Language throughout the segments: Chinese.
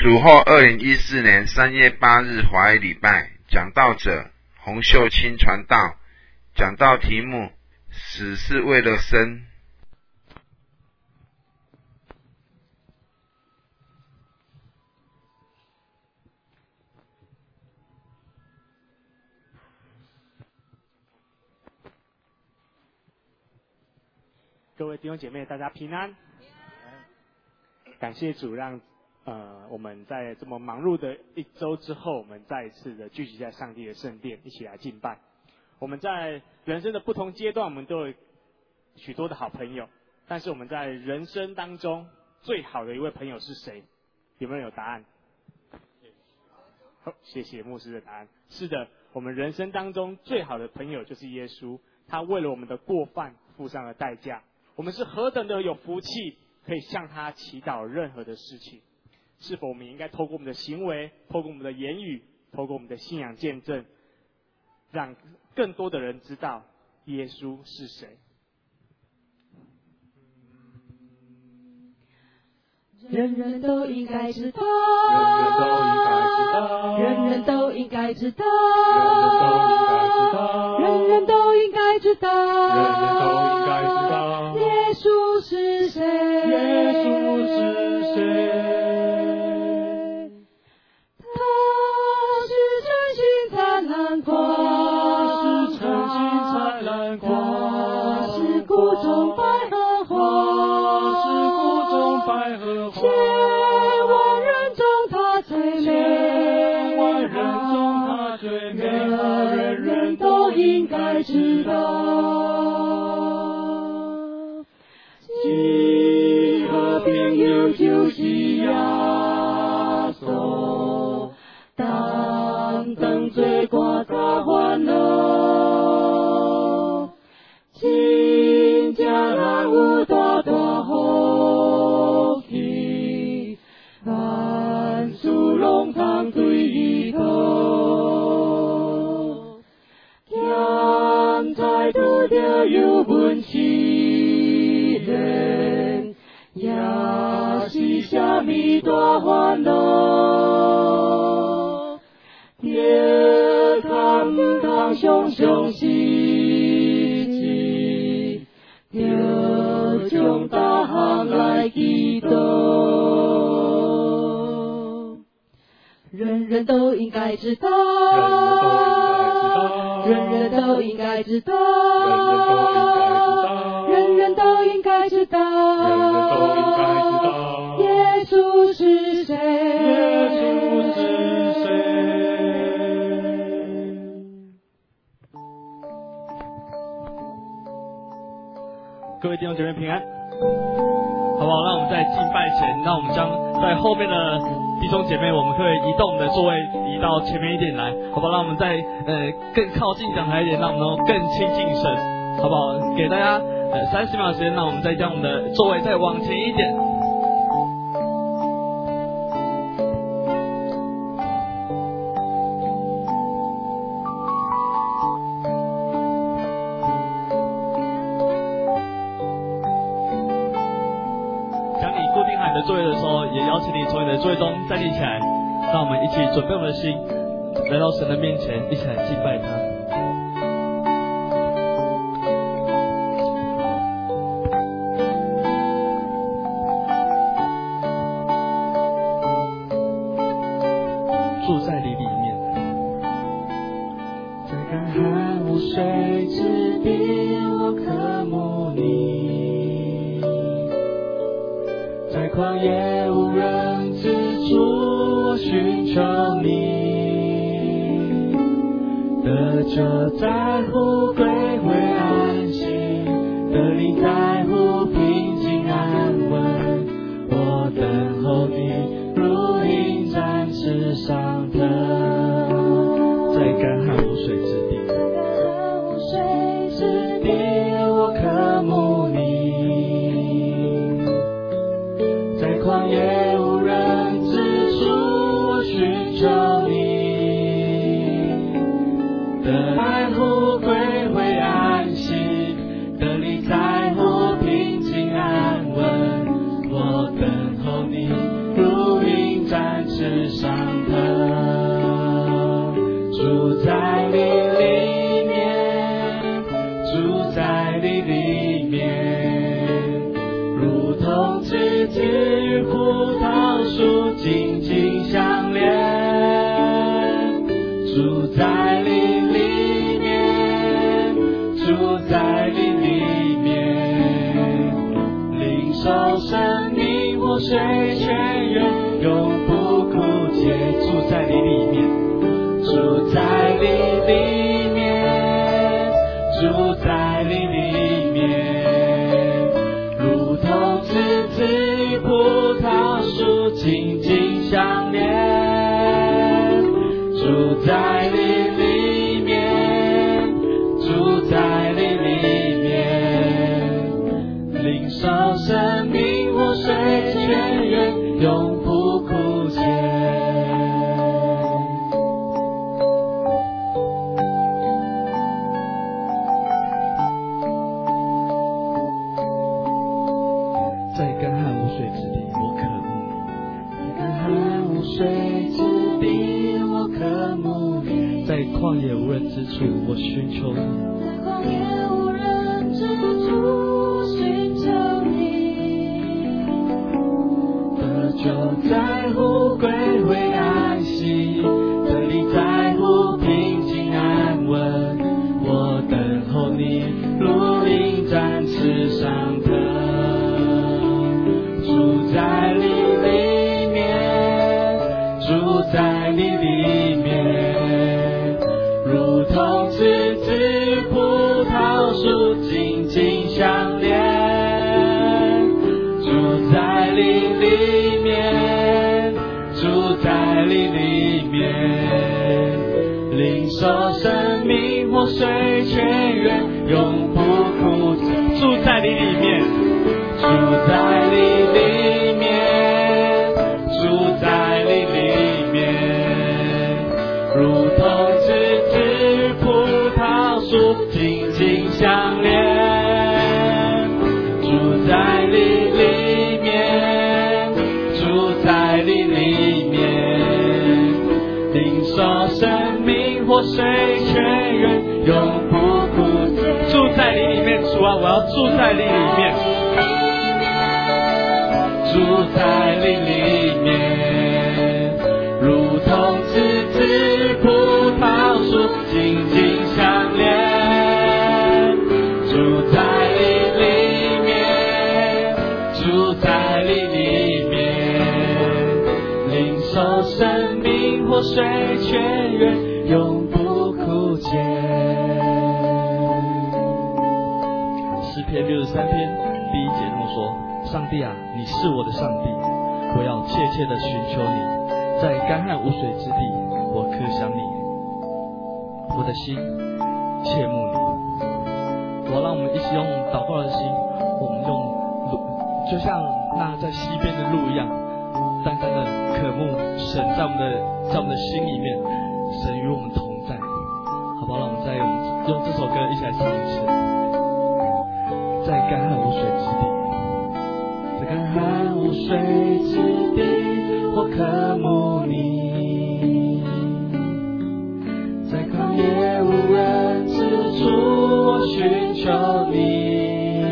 主后2014年3月8日华语礼拜，讲道者洪秀清传道，讲道题目死是为了生。 各位弟兄姐妹，大家平安。感谢主让我们在这么忙碌的一周之后，我们再一次的聚集在上帝的圣殿，一起来敬拜。我们在人生的不同阶段，我们都有许多的好朋友，但是我们在人生当中最好的一位朋友是谁？有没有人有答案？谢谢牧师的答案。是的，我们人生当中最好的朋友就是耶稣，他为了我们的过犯付上了代价。我们是何等的有福气，可以向他祈祷任何的事情。是否我们应该透过我们的行为，透过我们的言语，透过我们的信仰见证，让更多的人知道耶稣是谁？ 人人都应该知道， 人人都应该知道， 人人都应该知道， 人人都应该知道， 耶稣是谁？ 耶稣是谁？ 他是晨星灿烂光， 是晨星灿烂光， 他是谷中百合花， 是谷中百合花， 千万人中他最美， 千万人中他最美， 人人都应该知道。 几个朋友就是耶稣， 当等罪过他烦恼，真正人有大大福气，万事拢通对伊好，现在拄着有问试炼，也是啥物大烦恼，着通唔通常常失志，着将大项来祈祷。人人都应该知道，人人都应该知道，人人都应该知道，耶稣是谁？ 耶稣是谁？ 各位弟兄姐妹平安，好不好？让我们在敬拜前，让我们将在后面的弟兄姐妹，我们可以移动我们的座位，移到前面一点来，好不好？让我们在更靠近讲台一点，让我们能够更亲近神，好不好？给大家30秒的时间，让我们再将我们的座位再往前一点。座位的时候，也邀请你从你的座位中站立起来，让我们一起准备我们的心，来到神的面前，一起来敬拜他。住在你里面， 在干旱无水之地，我渴慕你。在旷野无人之处，我寻求你，得着在乎归回安息，得力在乎平静安稳，我等候你如鹰展翅上腾， 在干旱无水之地， 我渴慕你，在旷野无人之处，我寻求你，得在乎归回树紧紧相连，住在灵里面，住在灵里面，领受生命活水泉源，永不枯竭。住在灵里面，住在灵里面，住在灵里面，如同枝子与葡萄树紧紧相连，住在灵里面，住在灵里面，领受生命活水泉源，永不枯竭。在干旱无水之地，我渴慕你；在干旱无水之地，我渴慕你；在旷野无人之处，我寻求你；在旷野无人之处，我寻求你。得救在乎归回安息，得力在乎平静安稳。我等候你，如鹰展翅上腾。住在你里面，住在你里面，如同枝子与葡萄树紧紧相连。住在你里面，住在你里面，领受生命活水泉源，永不枯竭。住在你里面，住在你里面，住在你里面，如同枝子与葡萄树紧紧相连。住在你里面，住在你里面，领受生命活水泉源，永不枯竭。住在你里面，主啊，我要住在你里面。住在你里面，如同枝子与葡萄树紧紧相连。住在你里面，住在你里面，领受生命活水泉源，永不枯竭。诗篇63篇第1节这么说：上帝啊，你是我的上帝，我要切切的寻求你，在干旱无水之地，我渴想你，我的心切慕你。我让我们一起用祷告的心，我们用就像那在溪边的路一样，单单的渴慕神在我们的心里面，神与我们同在，好不好？让我们再用这首歌一起来唱一次。在干旱无水之地，在干旱无水之地，我渴慕你；在旷野无人之处，我寻求你。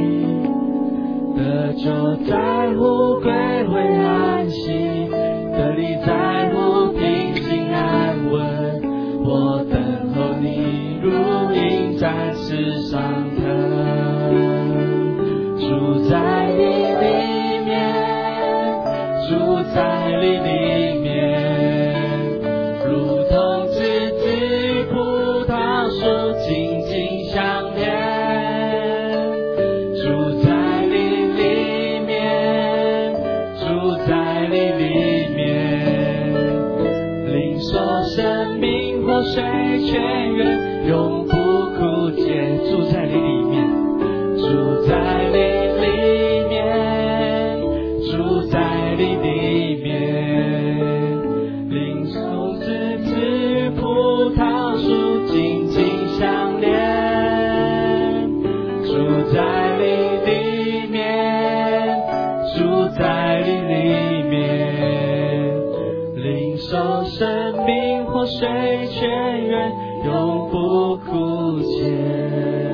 得救在乎归回安息，得力在乎平静安稳。我等候你，如鹰展翅上腾。住在你里面，住在你里面，如同枝子与葡萄树紧紧相连。住在你里面，住在你里面，领受生命活水泉源，永不枯竭。住在你里面，住在你里面，住在你里面，领受枝子与葡萄树紧紧相连。住在你里面，住在你里面，领受生命活水泉源，永不枯竭。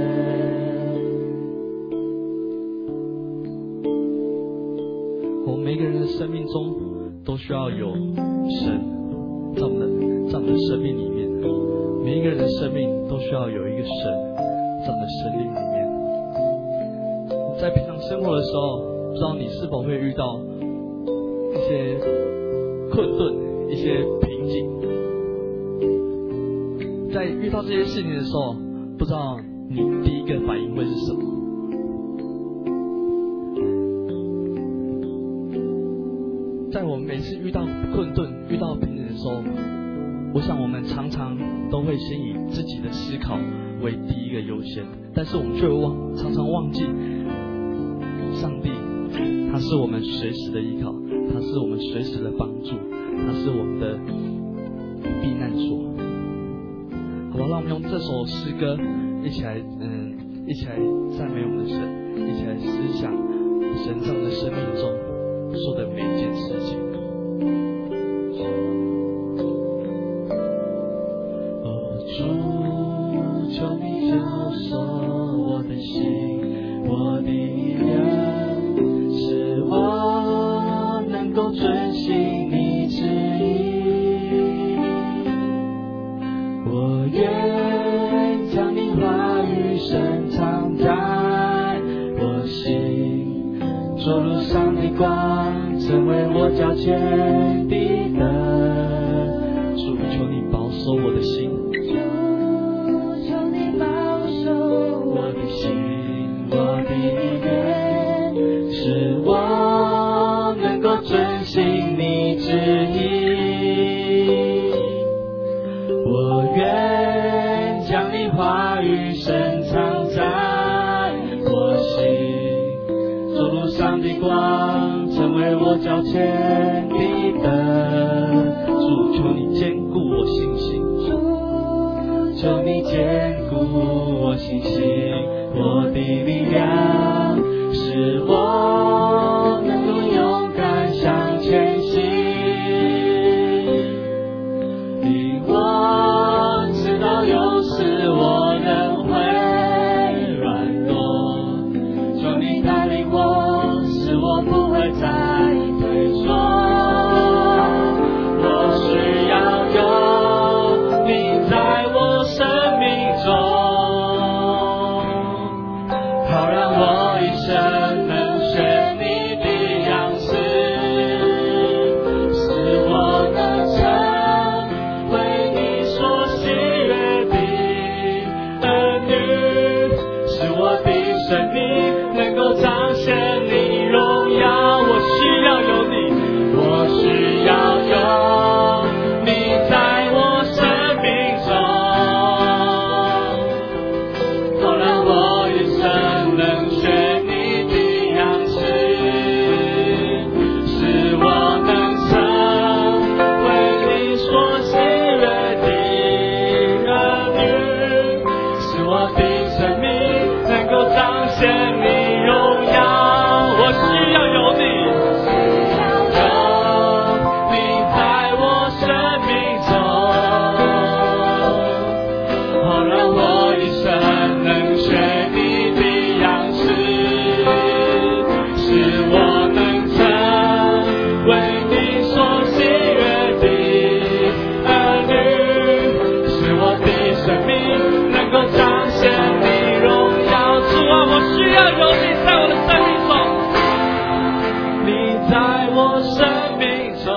每个人的生命中都需要有神在我们的生命里面，每一个人的生命都需要有一个神在我们的生命里面。我们在平常生活的时候，不知道你是否会遇到一些困顿、一些瓶颈。在遇到这些事情的时候，不知道你第一个反应会是什么？在我们每次遇到困顿、遇到瓶颈的时候，我想我们常常都会先以自己的思考为第一个优先，但是我们却常常忘记上帝，他是我们随时的依靠，他是我们随时的帮助，他是我们的避难所。好吧，让我们用这首诗歌一起来赞美我们的神，一起来思想神在我们的生命中做的每一件事情。 主，求你教授我的心，我的力量，使我能够遵行你旨意。我愿将你话语深藏在我心，走路上的光，成为我脚前的灯。 主，求你保守我的心。 使我能够遵行你旨意，我愿将你话语深藏在我心，走路上的光，成为我脚前的灯。 主，求你坚固我信心， 求你坚固我信心，我的力量，使我能够勇敢向前行。令我知道有时我仍会软弱，求你带领我，使我不会再退缩。我需要有你在我生命中，好让我一生能学你的样式，使我能成为你所喜悦的儿女，使我的生命能够彰显你荣耀。我需要有你，我需要有你在我生命中，好让我一生能学你的样式，使我能成为你所喜悦的儿女，使我的生命能够彰显你荣耀。我需要有你，有你在我生命中，好让我一生能学你的样式，使我能成为你所喜悦的儿女，使我的生命能够彰显你荣耀。主啊，我需要有你在我的生命中，你在我生命中，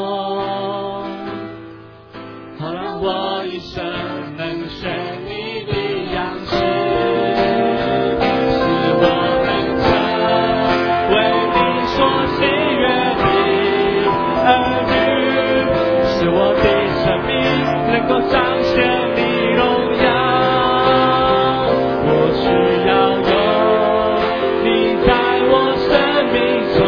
好让我一生能学你的样式，使我能成为你所喜悦的儿女，使我的生命能够彰显你荣耀。我需要有你在我生命中，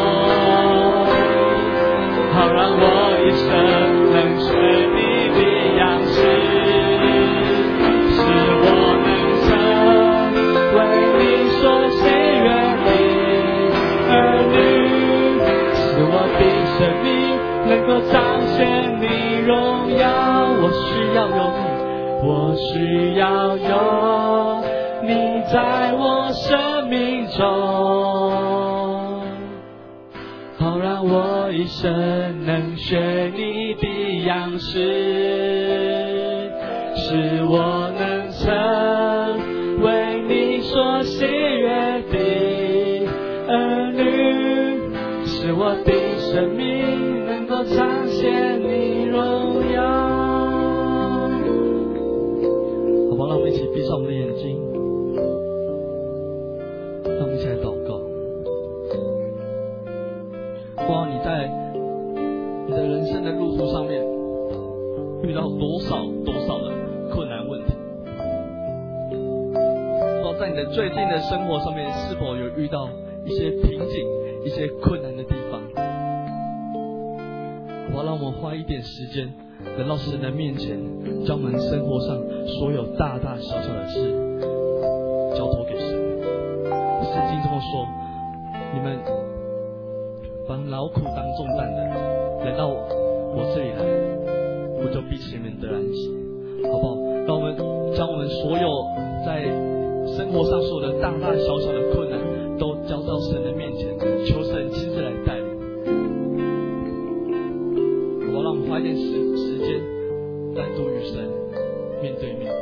好让我一生能学你的样式，使我能成为你所喜悦的儿女，使我的生命能够彰显你荣耀。我需要有你，我需要有你在我生命中，好让我我一生能学你的样式，使我能成为你所喜悦的儿女，使我的生命能够彰显你荣耀。好吧，让我们一起闭上我们的眼睛，让我们一起来祷告。不知道你在你的人生的路途上面遇到多少的困难问题，不知道在你的最近的生活上面是否有遇到一些瓶颈、一些困难的地方。好吧，让我们花一点时间来到神的面前，将我们生活上所有大大小小的事交托给神。圣经这么说，你们把劳苦当重担的来到我这里来，我就必使你们得安息，好不好？让我们将我们所有在生活上所有的大大小小的困难都交到神的面前，求神亲自来带领。好吧，让我们花一点时间单独与神面对面。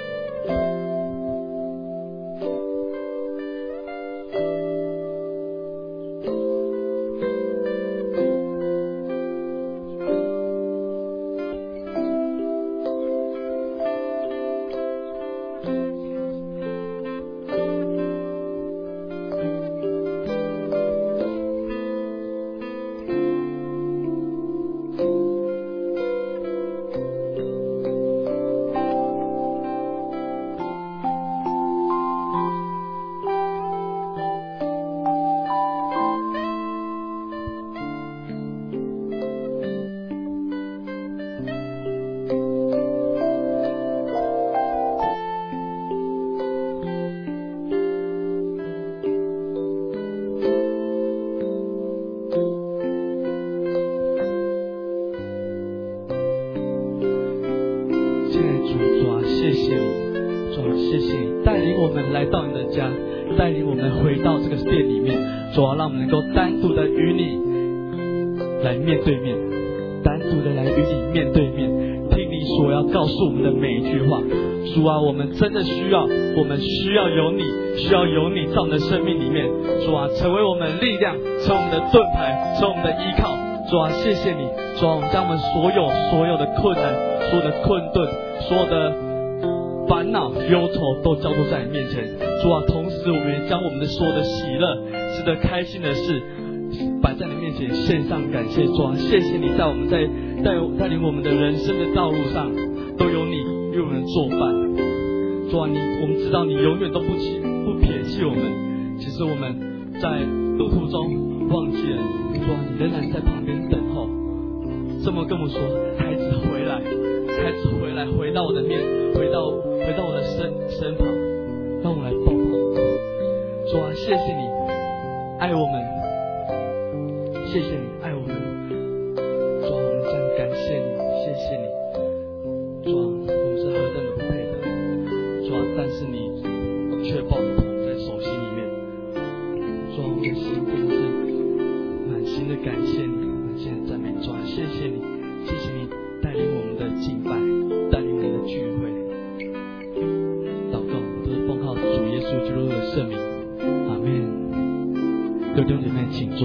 带领我们回到这个店里面，主啊，让我们能够单独的与你来面对面，单独的来与你面对面，听你所要告诉我们的每一句话。主啊，我们真的需要有你，需要有你在我们的生命里面。主啊，成为我们的力量，成为我们的盾牌，成为我们的依靠。主啊，谢谢你。主啊，我们将我们所有的困难、所有的困顿、所有的烦恼、忧愁都交托在你面前。主啊，同时我们也将我们的所有的喜乐、值得开心的事摆在你面前，献上感谢。主啊，谢谢你在我们带领我们的人生的道路上，都有你与我们作伴。主啊，我们知道你永远都不撇弃我们，其实我们在路途中忘记了，主啊，你仍然在旁边等候。这么跟我说，孩子回来，回到我的面，回到我的身旁，让我来抱抱。主啊，谢谢你爱我们，谢谢你爱我们。主啊，我们真感谢你，谢谢你。主啊，我们是何等的不配的，主啊，但是你却抱着头在手心里面。主啊，我们的心真的是满心的感谢你，满心的赞美。主啊，谢谢你，谢谢你带领我们的敬拜，带领我们的聚会。祷告都是奉靠主耶稣基督的圣名，阿们。各位弟兄姐妹，请坐。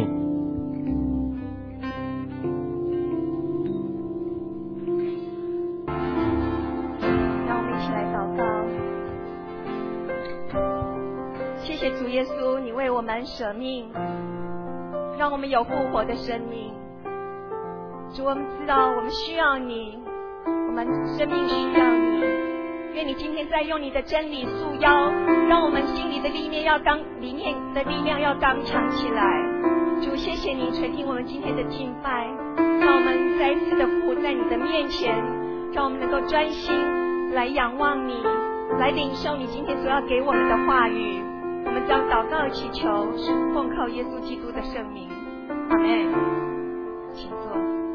让我们一起来祷告。谢谢主耶稣，你为我们舍命，让我们有复活的生命。主，我们知道我们需要你，我们生命需要你。愿你今天再用你的真理束腰，让我们心里的里面的力量要刚强起来。主，谢谢你垂听我们今天的敬拜，让我们再一次的伏在你的面前，让我们能够专心来仰望你，来领受你今天所要给我们的话语。我们将祷告祈求，奉靠耶稣基督的圣名，阿们。请坐。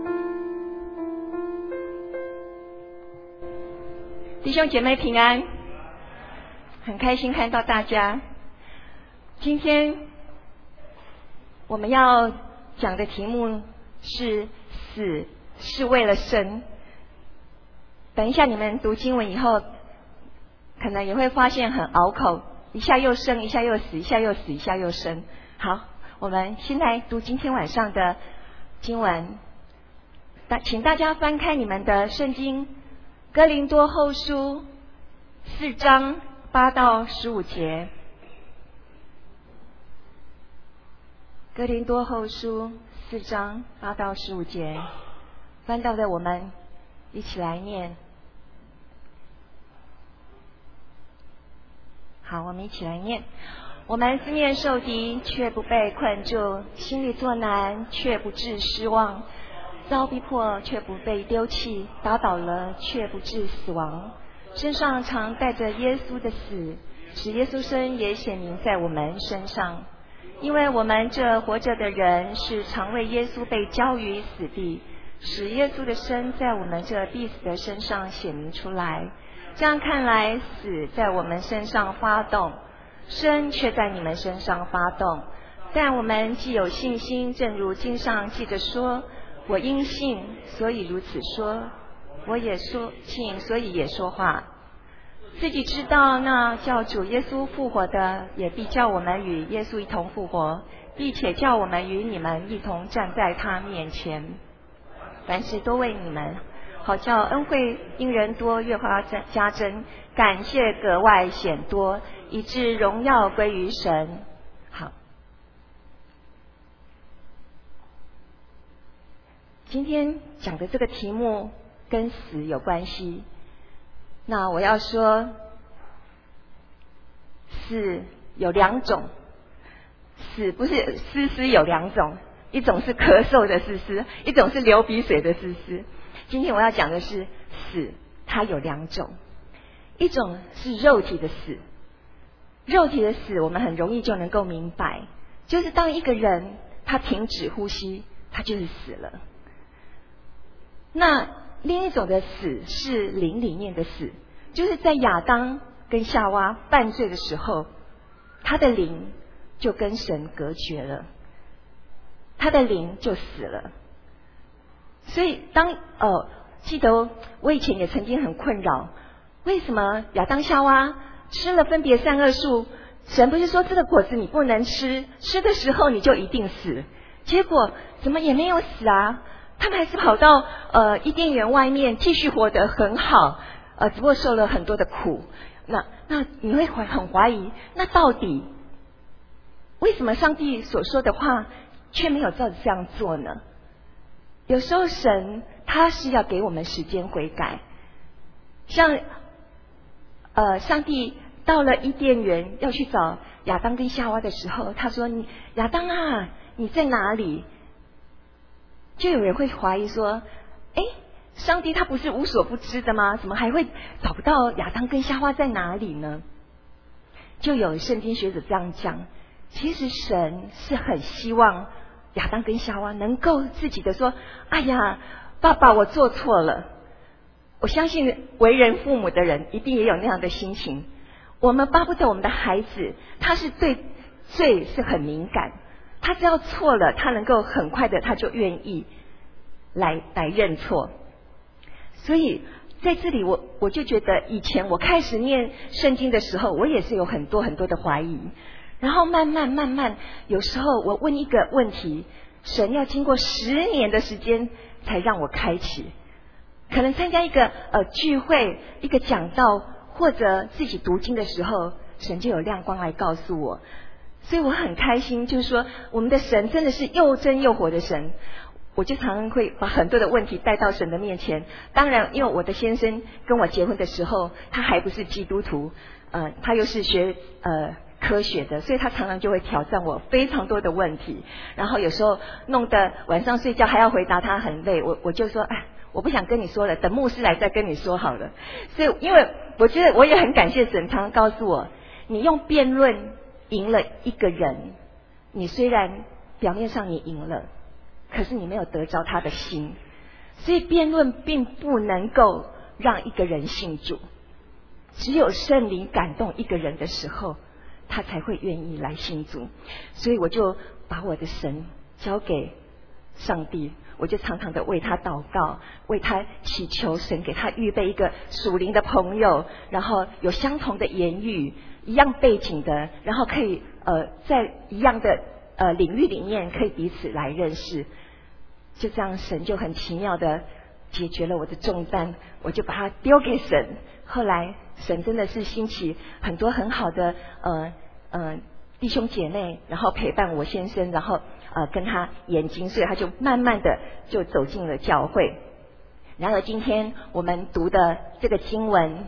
弟兄姐妹平安，很开心看到大家。今天我们要讲的题目是死是为了生。等一下你们读经文以后，可能也会发现很拗口，一下又生，一下又死，一下又死，一下又生。好，我们先来读今天晚上的经文。请大家翻开你们的圣经，哥林多后书4章8到15节。哥林多后书4章8到15节，翻到的我们一起来念。好，我们一起来念。我们四面受敌，却不被困住；心里作难，却不致失望；遭逼迫，却不被丢弃；打倒了，却不致死亡。身上常带着耶稣的死，使耶稣生也显明在我们身上。因为我们这活着的人，是常为耶稣被交于死地，使耶稣的生在我们这必死的身上显明出来。这样看来，死在我们身上发动，生却在你们身上发动。但我们既有信心，正如经上记着说：我因信，所以如此说；我也说信，所以也说话。自己知道那叫主耶稣复活的，也必叫我们与耶稣一同复活，并且叫我们与你们一同站在他面前。凡事都为你们，好叫恩惠因人多越发加增，感谢格外显多，以致荣耀归于神。好，今天讲的这个题目跟死有关系。那我要说，死有两种，死不是丝丝有两种，一种是咳嗽的丝丝，一种是流鼻水的丝丝。今天我要讲的是死，它有两种，一种是肉体的死。肉体的死我们很容易就能够明白，就是当一个人他停止呼吸，他就是死了。那另一种的死是灵里面的死，就是在亚当跟夏娃犯罪的时候，他的灵就跟神隔绝了，他的灵就死了。所以记得我以前也曾经很困扰，为什么亚当夏娃吃了分别善恶树，神不是说这个果子你不能吃，吃的时候你就一定死，结果怎么也没有死啊？他们还是跑到伊甸园外面继续活得很好，只不过受了很多的苦。那你会很怀疑，那到底为什么上帝所说的话却没有照着这样做呢？有时候神他是要给我们时间悔改，像上帝到了伊甸园要去找亚当跟夏娃的时候，他说：亚当啊，你在哪里？就有人会怀疑说，上帝他不是无所不知的吗？怎么还会找不到亚当跟夏娃在哪里呢？就有圣经学者这样讲，其实神是很希望亚当跟夏娃能够自己的说：哎呀，爸爸我做错了。我相信为人父母的人一定也有那样的心情，我们巴不得我们的孩子他是对罪是很敏感，他只要错了，他能够很快的他就愿意来认错。所以在这里我就觉得，以前我开始念圣经的时候，我也是有很多很多的怀疑，然后慢慢有时候我问一个问题，神要经过10年的时间才让我开启。可能参加一个聚会，一个讲道，或者自己读经的时候，神就有亮光来告诉我。所以我很开心，就是说我们的神真的是又真又活的神。我就常常会把很多的问题带到神的面前。当然因为我的先生跟我结婚的时候，他还不是基督徒，他又是学科学的，所以他常常就会挑战我非常多的问题，然后有时候弄得晚上睡觉还要回答他很累。我就说我不想跟你说了，等牧师来再跟你说好了。所以因为我觉得我也很感谢神，常常告诉我，你用辩论赢了一个人，你虽然表面上你赢了，可是你没有得着他的心。所以辩论并不能够让一个人信主，只有圣灵感动一个人的时候，他才会愿意来信主。所以我就把我的神交给上帝，我就常常的为他祷告，为他祈求神给他预备一个属灵的朋友，然后有相同的言语、一样背景的，然后可以在一样的领域里面可以彼此来认识。就这样，神就很奇妙的解决了我的重担，我就把它丢给神。后来神真的是兴起很多很好的弟兄姐妹，然后陪伴我先生，然后跟他研经，所以他就慢慢的就走进了教会。然而今天我们读的这个经文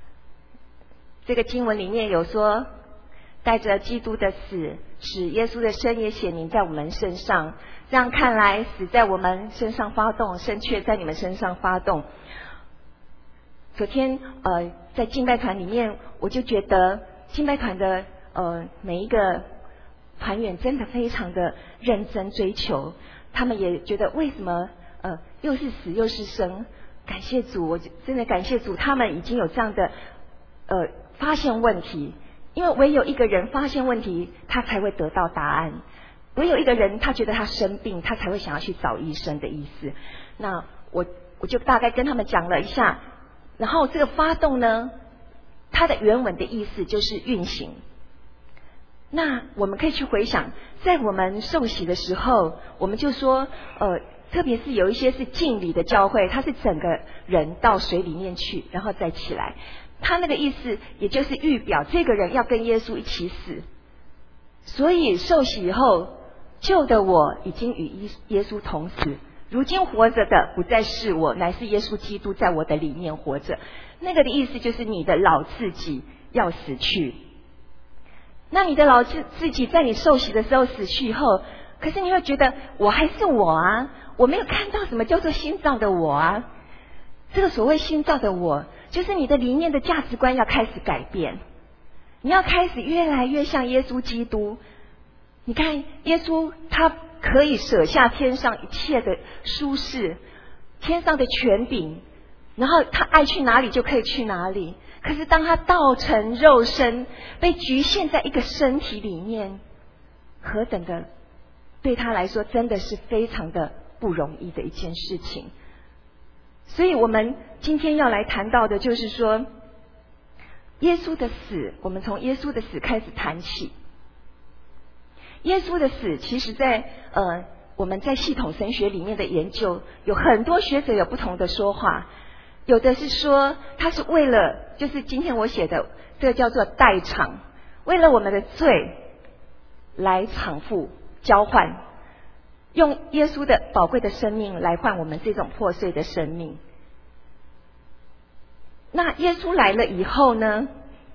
里面有说，带着基督的死，使耶稣的生也显明在我们身上。这样看来，死在我们身上发动，生却在你们身上发动。昨天在敬拜团里面，我就觉得敬拜团的每一个团员真的非常的认真追求，他们也觉得为什么又是死又是生。感谢主，我真的感谢主，他们已经有这样的发现问题，因为唯有一个人发现问题，他才会得到答案。唯有一个人他觉得他生病，他才会想要去找医生的意思。那我就大概跟他们讲了一下，然后这个发动呢，它的原文的意思就是运行。那我们可以去回想，在我们受洗的时候，我们就说特别是有一些是浸礼的教会，他是整个人到水里面去，然后再起来。他那个意思也就是预表这个人要跟耶稣一起死。所以受洗以后，旧的我已经与耶稣同死，如今活着的不再是我，乃是耶稣基督在我的里面活着。那个的意思就是你的老自己要死去。那你的老自己在你受洗的时候死去以后，可是你会觉得我还是我啊，我没有看到什么叫做新造的我啊。这个所谓新造的我，就是你的里面的价值观要开始改变，你要开始越来越像耶稣基督。你看耶稣他可以舍下天上一切的舒适，天上的权柄，然后他爱去哪里就可以去哪里。可是当他道成肉身，被局限在一个身体里面，何等的对他来说真的是非常的不容易的一件事情。所以我们今天要来谈到的就是说，耶稣的死，我们从耶稣的死开始谈起。耶稣的死其实在我们在系统神学里面的研究，有很多学者有不同的说法。有的是说他是为了，就是今天我写的这个叫做代偿，为了我们的罪来偿付交换，用耶稣的宝贵的生命来换我们这种破碎的生命。那耶稣来了以后呢，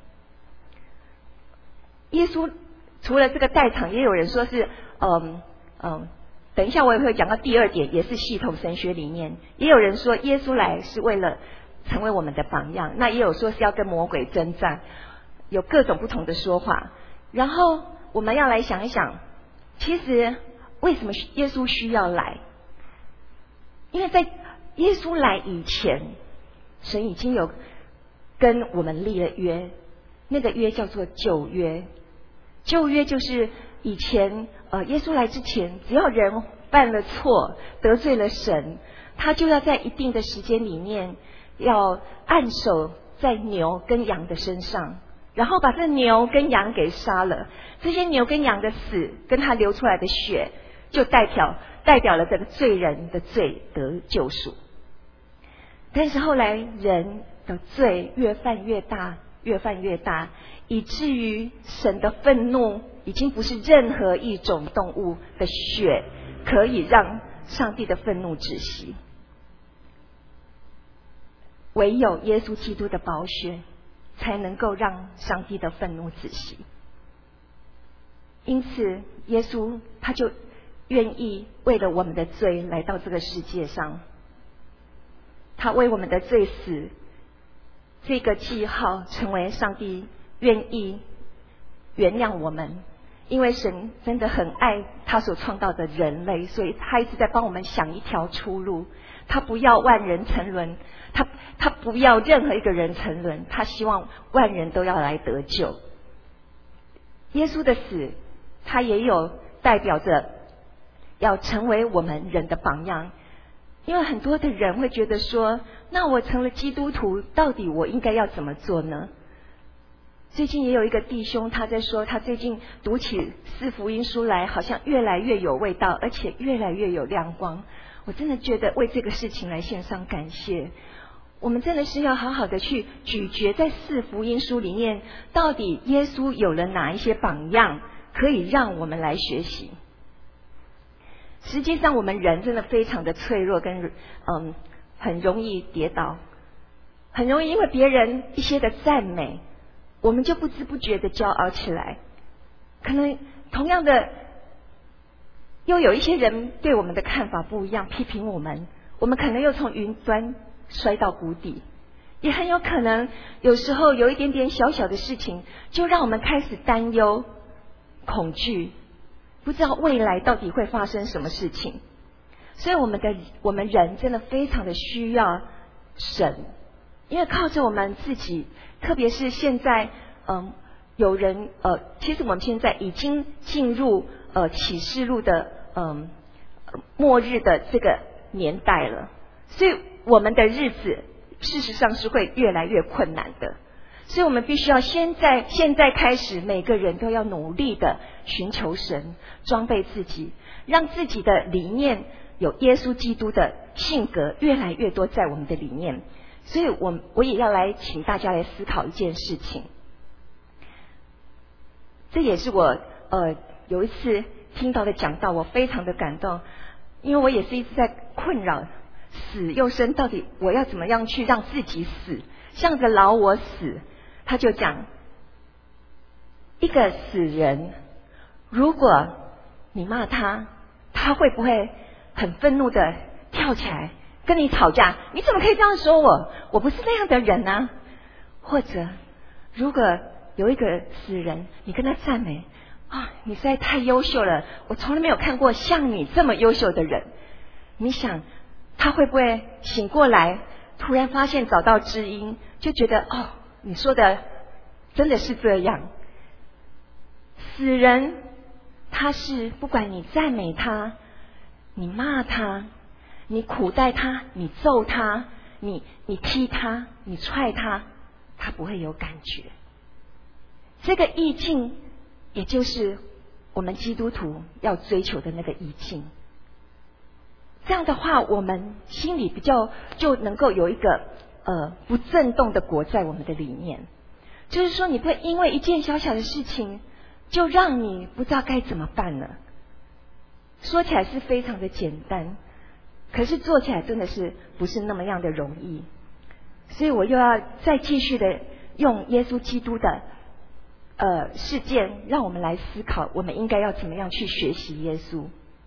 耶稣除了这个代偿，也有人说是等一下我也会讲到第二点，也是系统神学里面，也有人说耶稣来是为了成为我们的榜样，那也有说是要跟魔鬼征战，有各种不同的说法。然后我们要来想一想，其实为什么耶稣需要来？因为在耶稣来以前，神已经有跟我们立了约，那个约叫做旧约。旧约就是以前耶稣来之前，只要人犯了错，得罪了神，他就要在一定的时间里面要按手在牛跟羊的身上，然后把这牛跟羊给杀了。这些牛跟羊的死跟他流出来的血，就代表了这个罪人的罪得救赎。但是后来人的罪越犯越大，越犯越大，以至于神的愤怒已经不是任何一种动物的血可以让上帝的愤怒止息，唯有耶稣基督的宝血才能够让上帝的愤怒止息。因此耶稣他就愿意为了我们的罪来到这个世界上，他为我们的罪死，这个记号成为上帝愿意原谅我们。因为神真的很爱他所创造的人类，所以他一直在帮我们想一条出路。他不要万人沉沦，他不要任何一个人沉沦，他希望万人都要来得救。耶稣的死，他也有代表着要成为我们人的榜样。因为很多的人会觉得说，那我成了基督徒，到底我应该要怎么做呢？最近也有一个弟兄他在说，他最近读起四福音书来，好像越来越有味道，而且越来越有亮光。我真的觉得为这个事情来献上感谢。我们真的是要好好的去咀嚼在四福音书里面，到底耶稣有了哪一些榜样可以让我们来学习。实际上我们人真的非常的脆弱，跟很容易跌倒，很容易因为别人一些的赞美，我们就不知不觉的骄傲起来。可能同样的又有一些人对我们的看法不一样，批评我们，我们可能又从云端摔到谷底。也很有可能有时候有一点点小小的事情，就让我们开始担忧恐惧，不知道未来到底会发生什么事情。所以我们人真的非常的需要神，因为靠着我们自己，特别是现在有人其实我们现在已经进入启示录的末日的这个年代了，所以我们的日子事实上是会越来越困难的。所以我们必须要现在开始，每个人都要努力的寻求神，装备自己，让自己的理念有耶稣基督的性格越来越多在我们的里面。所以我也要来请大家来思考一件事情。这也是我有一次听到的讲道，我非常的感动，因为我也是一直在困扰死又生，到底我要怎么样去让自己死，向着老我死。他就讲，一个死人，如果你骂他，他会不会很愤怒的跳起来跟你吵架？你怎么可以这样说我？我不是那样的人啊。或者如果有一个死人，你跟他赞美啊，你实在太优秀了，我从来没有看过像你这么优秀的人。你想他会不会醒过来，突然发现找到知音，就觉得哦，你说的真的是这样。死人他是不管你赞美他，你骂他，你苦待他，你揍他，你踢他，你踹他，他不会有感觉。这个意境也就是我们基督徒要追求的那个意境。这样的话，我们心里比较就能够有一个不震动的国在我们的里面。就是说，你不会因为一件小小的事情就让你不知道该怎么办了。说起来是非常的简单，可是做起来真的是不是那么样的容易。所以我又要再继续的用耶稣基督的事件，让我们来思考，我们应该要怎么样去学习耶稣。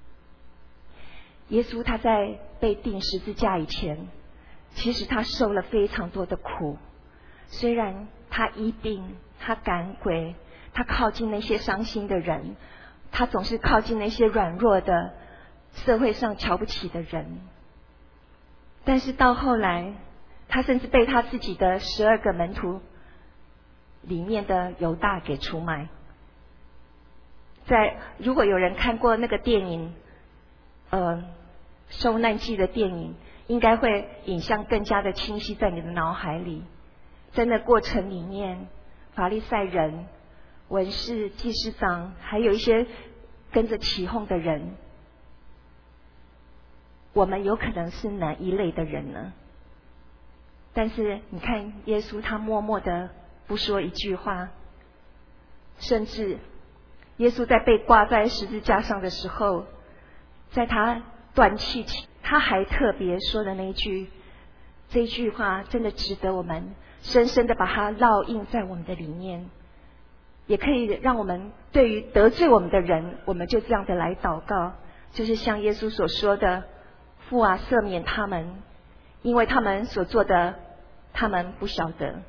耶稣他在被钉十字架以前，其实他受了非常多的苦。虽然他医病，他赶鬼，他靠近那些伤心的人，他总是靠近那些软弱的社会上瞧不起的人。但是到后来，他甚至被他自己的12个门徒里面的犹大给出卖。如果有人看过那个电影受难记的电影，应该会影像更加的清晰在你的脑海里。在那过程里面，法利赛人、文士、祭司长，还有一些跟着起哄的人，我们有可能是哪一类的人呢？但是你看耶稣他默默的不说一句话，甚至耶稣在被挂在十字架上的时候，在他断气前，他还特别说的这句话真的值得我们深深的把它烙印在我们的里面，也可以让我们对于得罪我们的人，我们就这样的来祷告，就是像耶稣所说的，父啊，赦免他们，因为他们所做的他们不晓得。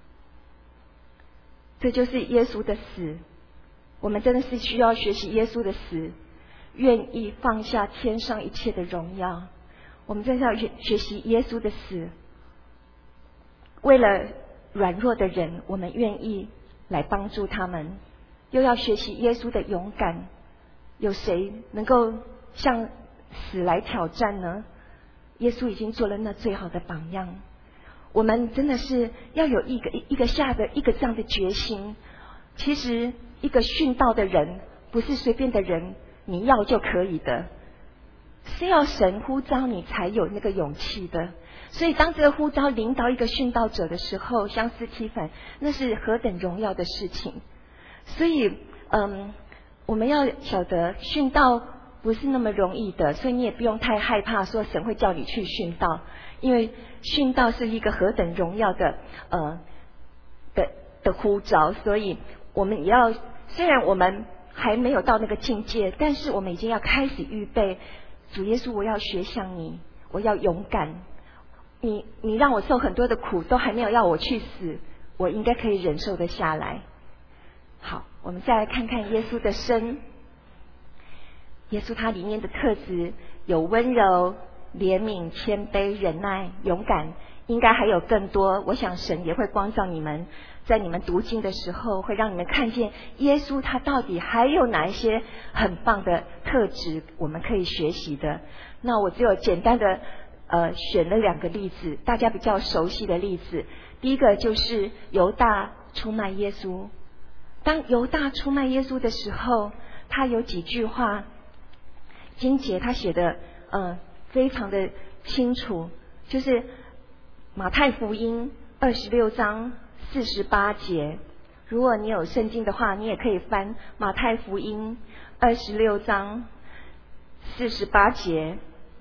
这就是耶稣的死。我们真的是需要学习耶稣的死，愿意放下天上一切的荣耀。我们真的要学习耶稣的死，为了软弱的人，我们愿意来帮助他们。又要学习耶稣的勇敢。有谁能够向死来挑战呢？耶稣已经做了那最好的榜样。我们真的是要有一个下的一个这样的决心。其实一个殉道的人不是随便的人你要就可以的，是要神呼召你才有那个勇气的。所以当这个呼召领导一个殉道者的时候，像司提反，那是何等荣耀的事情。所以我们要晓得殉道不是那么容易的，所以你也不用太害怕说神会叫你去殉道，因为殉道是一个何等荣耀的呼召。所以我们也要，虽然我们还没有到那个境界，但是我们已经要开始预备。主耶稣，我要学像你，我要勇敢。你让我受很多的苦，都还没有要我去死，我应该可以忍受得下来。好，我们再来看看耶稣的身。耶稣他里面的特质有温柔、怜悯、谦卑、忍耐、勇敢，应该还有更多。我想神也会光照你们，在你们读经的时候，会让你们看见耶稣他到底还有哪一些很棒的特质我们可以学习的。那我只有简单的选了2个例子，大家比较熟悉的例子。第一个就是犹大出卖耶稣。当犹大出卖耶稣的时候，他有几句话经节他写的非常的清楚，就是马太福音26章48节。如果你有圣经的话，你也可以翻马太福音26章48节。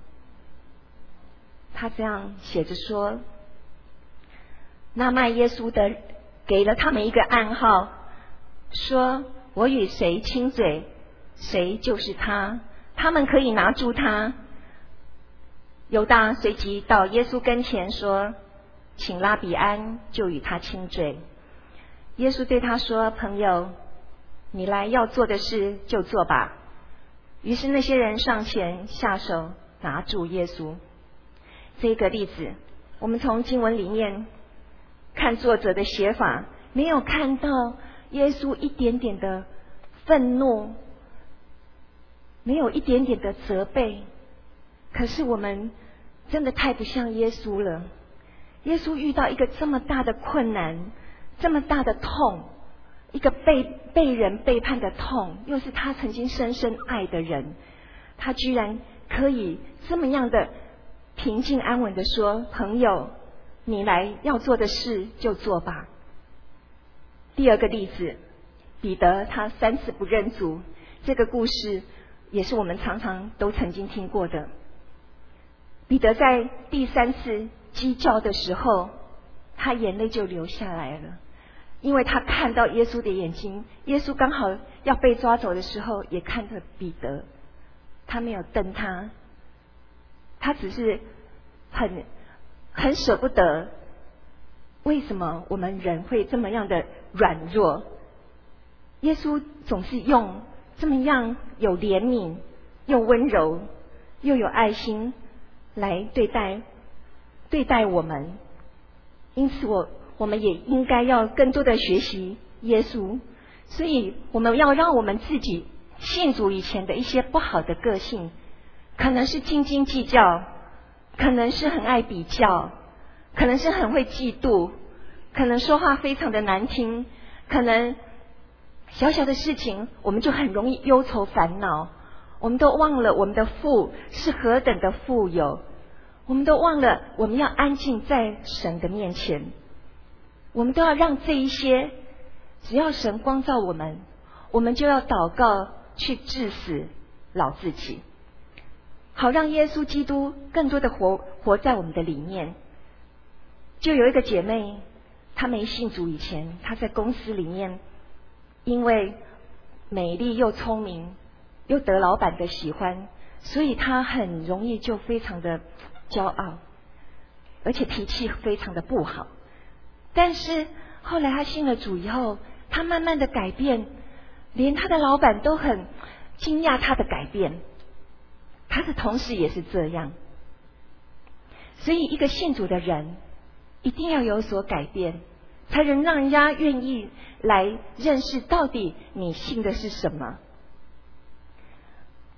他这样写着说，那卖耶稣的给了他们一个暗号，说我与谁亲嘴，谁就是他，他们可以拿住他。犹大随即到耶稣跟前说，请拉比安，就与他亲嘴。耶稣对他说，朋友，你来要做的事就做吧。于是那些人上前下手拿住耶稣。这个例子我们从经文里面看作者的写法，没有看到耶稣一点点的愤怒，没有一点点的责备。可是我们真的太不像耶稣了。耶稣遇到一个这么大的困难，这么大的痛，一个被人背叛的痛，又是他曾经深深爱的人，他居然可以这么样的平静安稳的说，朋友，你来要做的事就做吧。第2个例子，彼得他3次不认主，这个故事也是我们常常都曾经听过的。彼得在第3次鸡叫的时候，他眼泪就流下来了，因为他看到耶稣的眼睛。耶稣刚好要被抓走的时候，也看着彼得，他没有瞪他，他只是很舍不得。为什么我们人会这么样的软弱？耶稣总是用这么样有怜悯、又温柔、又有爱心来对待我们。因此我们也应该要更多的学习耶稣。所以我们要让我们自己信主以前的一些不好的个性，可能是斤斤计较，可能是很爱比较，可能是很会嫉妒，可能说话非常的难听，可能小小的事情我们就很容易忧愁烦恼。我们都忘了我们的父是何等的富有，我们都忘了我们要安静在神的面前。我们都要让这一些，只要神光照我们，我们就要祷告去治死老自己，好让耶稣基督更多的活在我们的里面。就有一个姐妹，她没信主以前，她在公司里面因为美丽又聪明又得老板的喜欢，所以她很容易就非常的骄傲，而且脾气非常的不好。但是后来她信了主以后，她慢慢的改变，连她的老板都很惊讶她的改变，她的同事也是这样。所以一个信主的人一定要有所改变，才能让人家愿意来认识到底你信的是什么。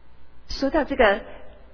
说到这个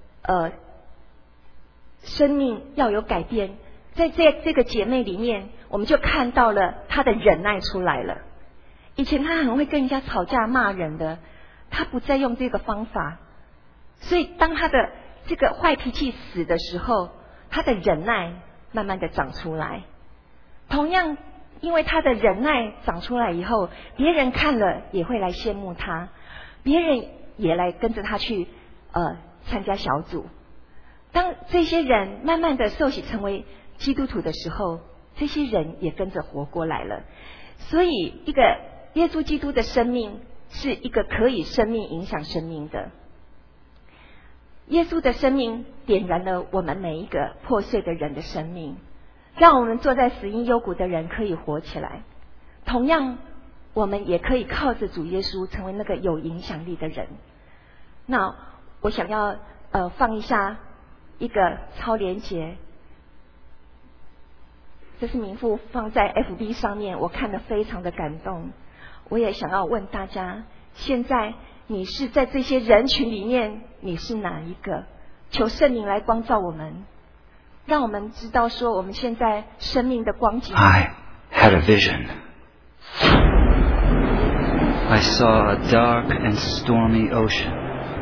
生命要有改变，在这个姐妹里面，我们就看到了她的忍耐出来了。以前她很会跟人家吵架骂人的，她不再用这个方法，所以当她的这个坏脾气死的时候，她的忍耐慢慢的长出来。同样因为她的忍耐长出来以后，别人看了也会来羡慕她，别人也来跟着她去参加小组。当这些人慢慢的受洗成为基督徒的时候，这些人也跟着活过来了。所以一个耶稣基督的生命是一个可以生命影响生命的。耶稣的生命点燃了我们每一个破碎的人的生命，让我们坐在死荫幽谷的人可以活起来。同样我们也可以靠着主耶稣成为那个有影响力的人。那我想要放一下一个超连结，这是明父放在 FB 上面，我看得非常的感动。我也想要问大家，现在你是在这些人群里面，你是哪一个？求圣灵来光照我们，让我们知道说我们现在生命的光景。 I had a vision. I saw a dark and stormy ocean.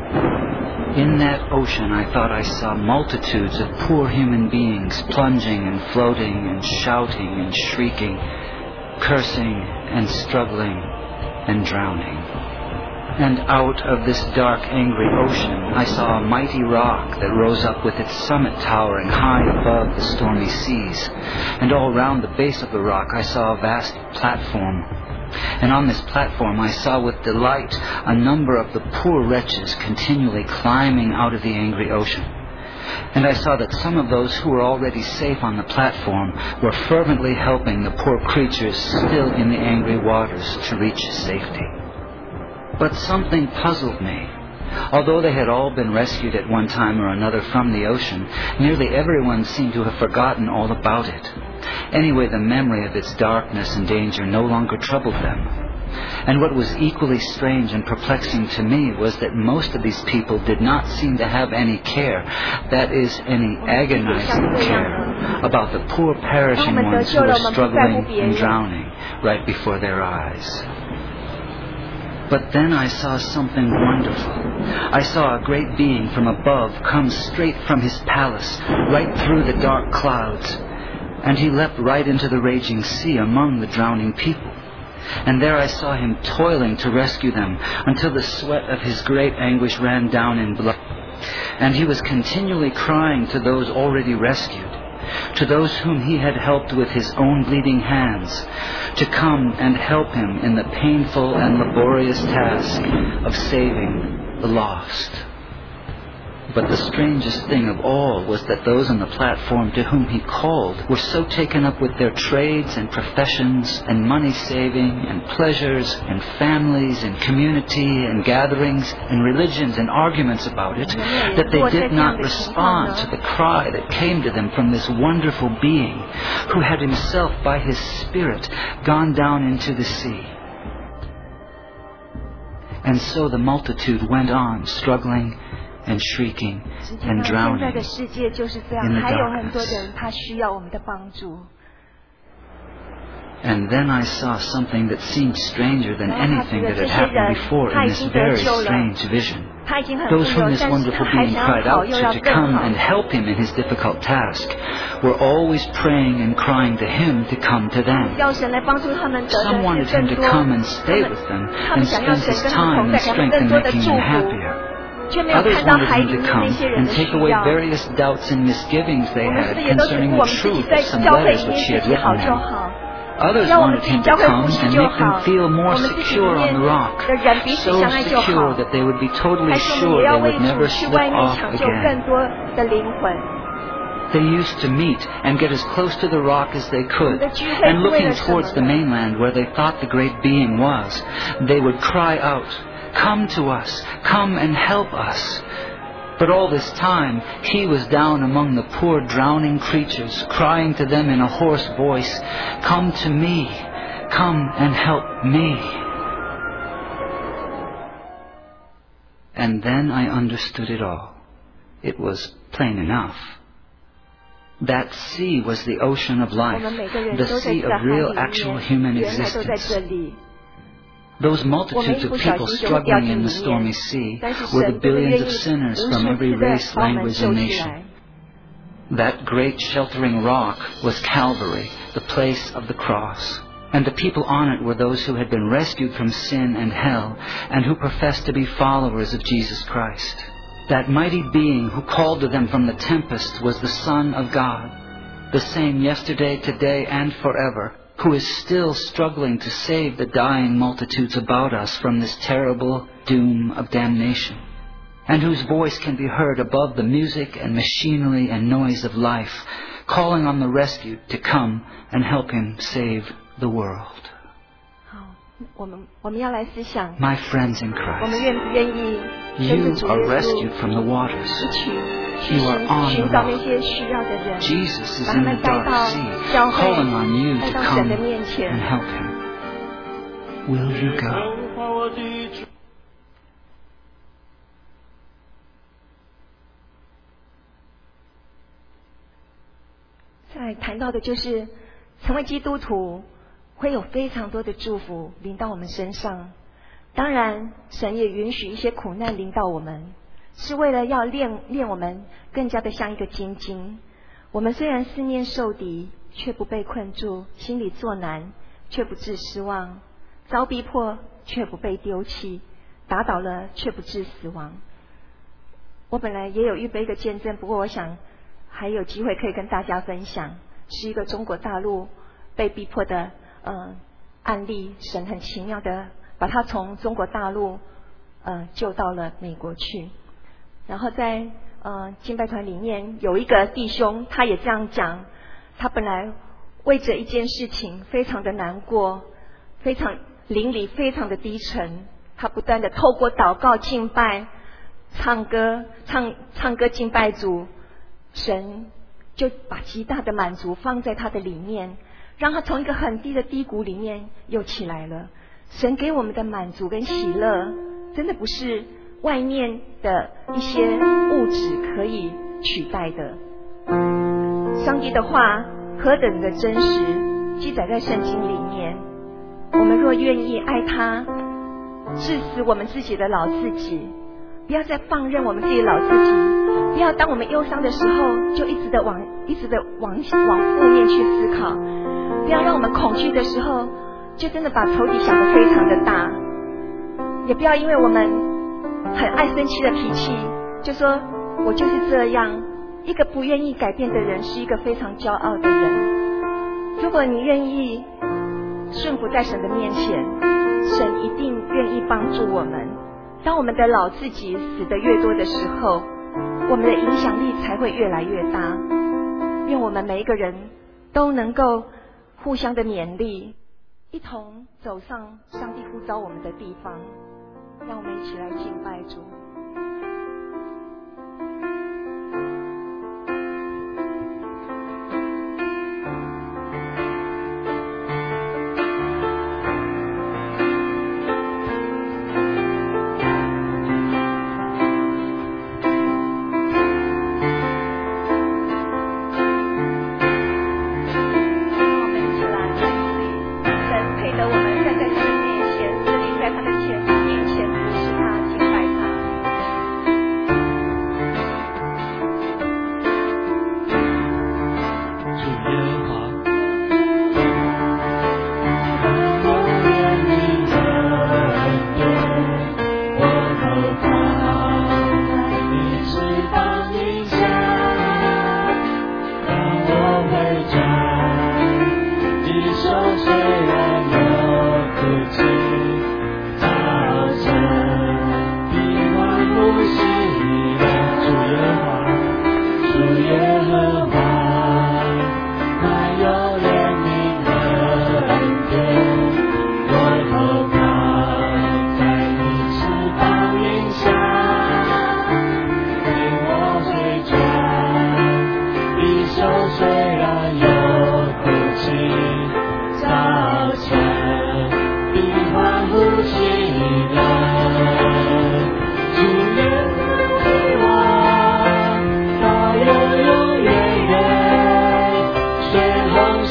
In that ocean, I thought I saw multitudes of poor human beings plunging and floating and shouting and shrieking, cursing and struggling and drowning. And out of this dark, angry ocean, I saw a mighty rock that rose up with its summit towering high above the stormy seas. And all round the base of the rock, I saw a vast platform. And on this platform I saw with delight a number of the poor wretches continually climbing out of the angry ocean. And I saw that some of those who were already safe on the platform were fervently helping the poor creatures still in the angry waters to reach safety. But something puzzled me. Although they had all been rescued at one time or another from the ocean, nearly everyone seemed to have forgotten all about it. Anyway, the memory of its darkness and danger no longer troubled them. And what was equally strange and perplexing to me was that most of these people did not seem to have any care, that is, any agonizing care, about the poor perishing ones who were struggling and drowning right before their eyes. But then I saw something wonderful. I saw a great being from above come straight from his palace, right through the dark clouds. And he leapt right into the raging sea among the drowning people. And there I saw him toiling to rescue them, until the sweat of his great anguish ran down in blood. And he was continually crying to those already rescued, to those whom he had helped with his own bleeding hands, to come and help him in the painful and laborious task of saving the lost. But the strangest thing of all was that those on the platform to whom he called were so taken up with their trades and professions and money-saving and pleasures and families and community and gatherings and religions and arguments about it that they did not respond to the cry that came to them from this wonderful being who had himself by his Spirit gone down into the sea. And so the multitude went on struggling and shrieking and drowning in the darkness. And then I saw something that seemed stranger than anything that had happened before in this very strange vision. Those whom this wonderful being cried out to come and help him in his difficult task were always praying and crying to him to come to them. Some wanted him to come and stay with them and spend his time and strength in making them happier. Others wanted him to come and take away various doubts and misgivings they had concerning the truth of some letters which he had written them. Others wanted him to come and make them feel more secure on the rock, so secure that they would be totally sure they would never slip off again. They used to meet and get as close to the rock as they could, and looking towards the mainland where they thought the great being was, they would cry out, "Come to us, come and help us." But all this time, he was down among the poor drowning creatures, crying to them in a hoarse voice, "Come to me, come and help me." And then I understood it all. It was plain enough. That sea was the ocean of 我 life, 们每个人 the 都在 sea 这海 of real 里 actual 面， human 人都在 existence. 这里。 Those 我们 multitudes 一不 of 小 people 心就会掉 struggling 进 in 里 the stormy 面， sea 但是 were 神 the 真的愿 billions 意 of 无 sinners 数 from 次 every 的 race, 把我们 language, 救 and 起 nation. 来。 That great sheltering rock was Calvary, the place of the cross. And the people on it were those who had been rescued from sin and hell, and who professed to be followers of Jesus Christ. That mighty being who called to them from the tempest was the Son of God, the same yesterday, today, and forever, who is still struggling to save the dying multitudes about us from this terrible doom of damnation, and whose voice can be heard above the music and machinery and noise of life, calling on the rescued to come and help him save the world. 好，我们要来思想， My friends in 我们 Christ, 愿不愿意跟 you 着主 are 耶稣 rescued from the waters. 一起去 You are on 寻 the 找那 rock. 些需要的人， Jesus is 把他 in the 们带 dark 到 sea, 教会， calling on you 带 to 到 come 神的面前 and。help him. Will you go? 荣华我的主。 再谈到的就是成为基督徒会有非常多的祝福临到我们身上。当然，神也允许一些苦难临到我们，是为了要练我们更加的像一个精金。我们虽然思念受敌，却不被困住；心里作难，却不致失望；遭逼迫，却不被丢弃；打倒了，却不致死亡。我本来也有预备一个见证，不过我想还有机会可以跟大家分享，是一个中国大陆被逼迫的案例。神很奇妙的把他从中国大陆救到了美国去。然后在敬拜团里面有一个弟兄，他也这样讲，他本来为着一件事情非常的难过，非常灵里非常的低沉，他不断的透过祷告敬拜唱歌敬拜主，神就把极大的满足放在他的里面，让他从一个很低的低谷里面又起来了。神给我们的满足跟喜乐真的不是外面的一些物质可以取代的。上帝的话何等的真实，记载在圣经里面。我们若愿意爱他，治死我们自己的老自己，不要再放任我们自己的老自己，不要当我们忧伤的时候就一直的往负面去思考，不要让我们恐惧的时候就真的把仇敌想得非常的大，也不要因为我们很爱生气的脾气就说我就是这样。一个不愿意改变的人是一个非常骄傲的人。如果你愿意顺服在神的面前，神一定愿意帮助我们。当我们的老自己死得越多的时候，我们的影响力才会越来越大。愿我们每一个人都能够互相的勉励，一同走上上帝呼召我们的地方。让我们一起来敬拜主。 主耶和华，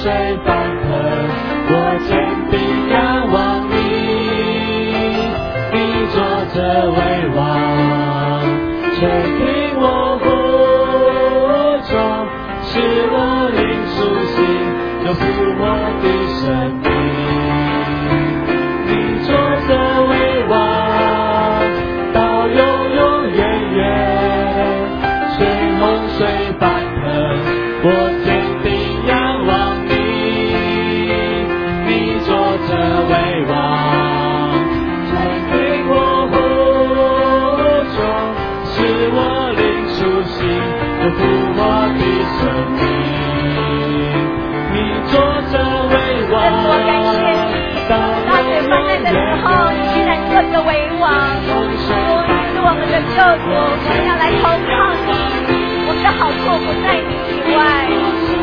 水翻腾，我坚定仰望你，你坐着为王，垂听我呼求，使我灵苏醒，救赎我的生命。你坐着为王，到永永远远，随洪水翻腾，我坚定仰望你，你坐着为王，垂听我呼求，使我灵苏醒，救赎我的生命。你坐着为王， 我感谢你，大水泛滥的时候，你依然坐着为王。主，你是我们的救主，我们要来投靠你，我们的好处不在你以外。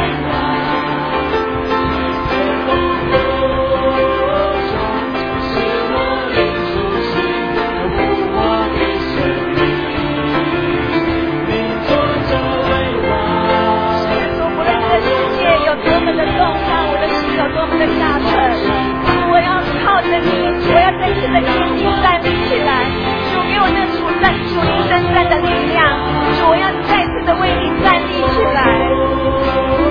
有多么的动荡，我的心有多么的下沉。主，我要靠着你，我要再次的坚定站立起来。主，给我那属灵征战的力量。主，我要再次的为你站立起来。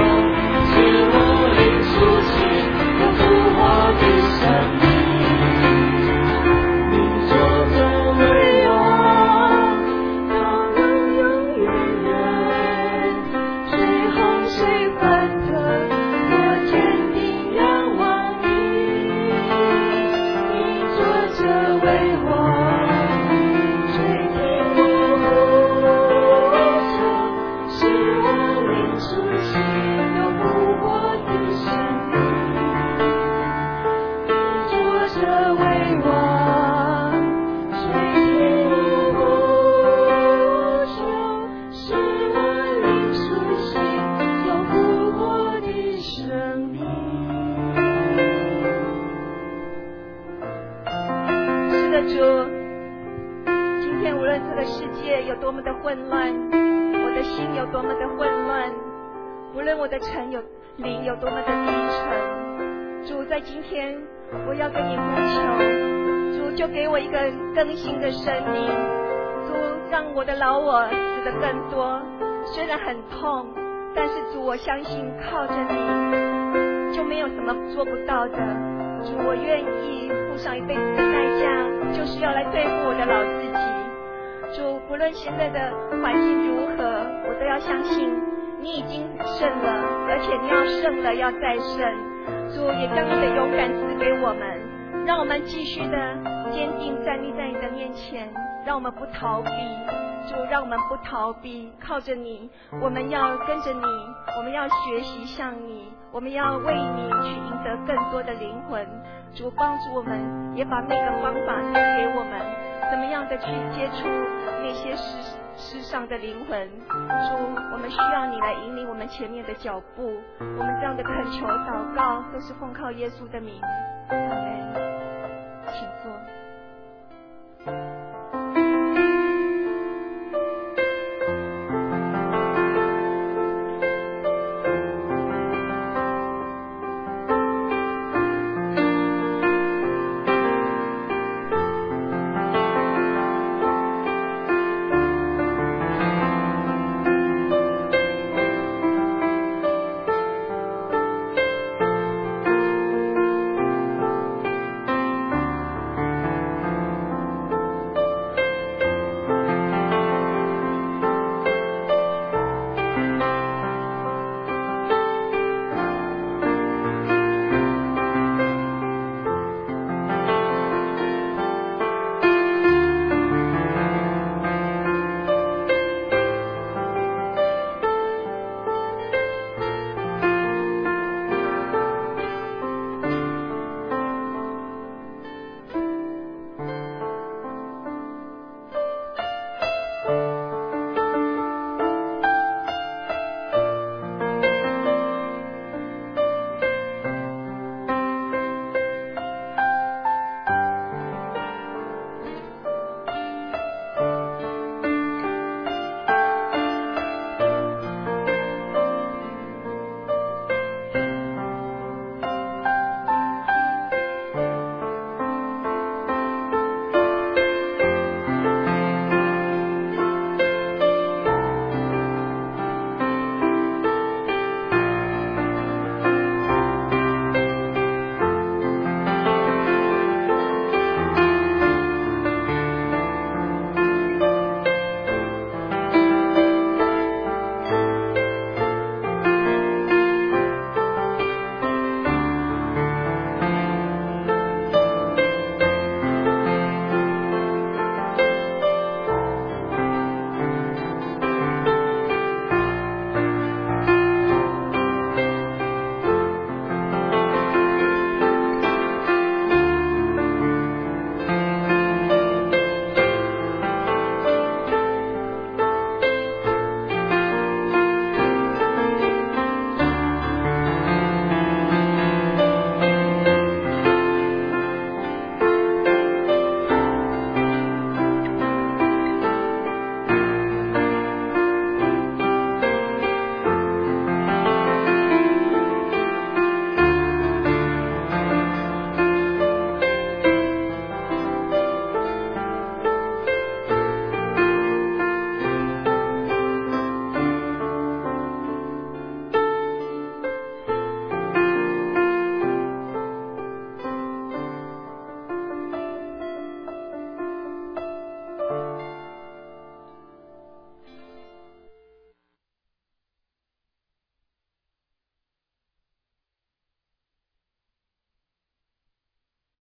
灵有多么的低沉，主，在今天我要跟你呼求，主就给我一个更新的生命，主让我的老我死得更多，虽然很痛，但是主我相信靠着你就没有什么做不到的。主，我愿意付上一辈子的代价，就是要来对付我的老自己。主，不论现在的环境如何，我都要相信你已经胜了，而且你要胜了，要再胜。主，也将你的勇敢赐给我们，让我们继续的坚定站立在你的面前，让我们不逃避。主，让我们不逃避，靠着你，我们要跟着你，我们要学习像你，我们要为你去赢得更多的灵魂。主，帮助我们，也把那个方法赐给我们，怎么样的去接触那些世上的灵魂。主，我们需要你来引领我们前面的脚步。我们这样的恳求祷告都是奉靠耶稣的名。阿们。请坐。